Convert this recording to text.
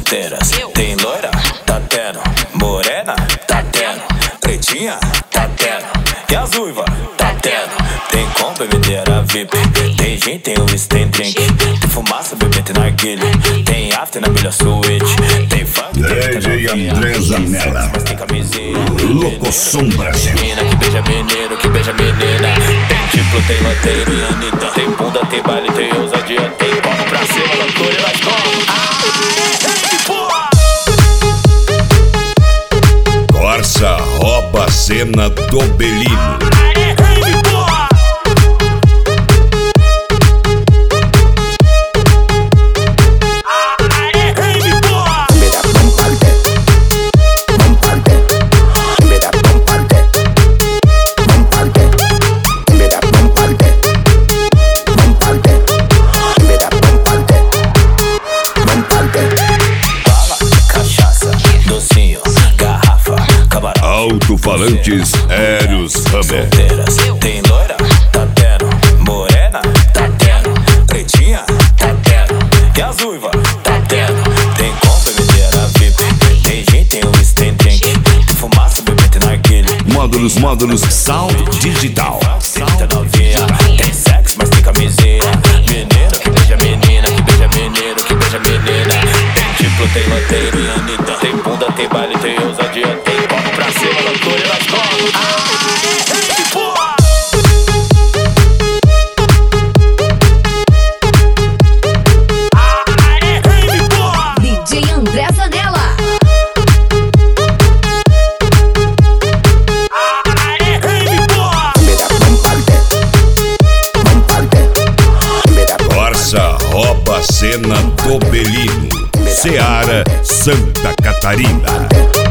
solteiras. Tem loira? Tá tendo. Morena? Tá tendo. Pretinha? Tá tendo. E as uivas? Tá tendo. Tem com bebedeira VIP. Tem gin, tem whisky, tem drink. Tem fumaça, bebê, tem narguilha. Tem after na melhor suíte. Tem funk, DJ André Zanella. mas tem camisinha. Locoção Brasil. Menina que beija menino, que beija menina. Tem tipo, tem loteria e Anitta. Tem bunda, tem baile, tem ousadia. Tem copo pra cima, loucura e nós como. Corsa rouba a cena do Belino. Alto-falantes Aéreos Hammer. Tem loira? Tá tendo. Morena? Tá tendo. Pretinha? Tá tendo. E as uivas? Tá tendo. Tem compra, bebedeira VIP. Tem gin, tem whisky, tem drink. Tem fumaça, bebê, tem narguilha. Módulos Sound Digital. Tem novinha. Tem sexo, mas tem camisinha. Menino que beija menina, que beija menino, que beija menina. Tem tipo, tem loteria e Anitta. Tem bunda, tem baile, tem ousadia. Tem copo pra cima, loucura e nós como. DJ André Zanella. Corsa rouba a cena do Belino. Seara, Santa Catarina.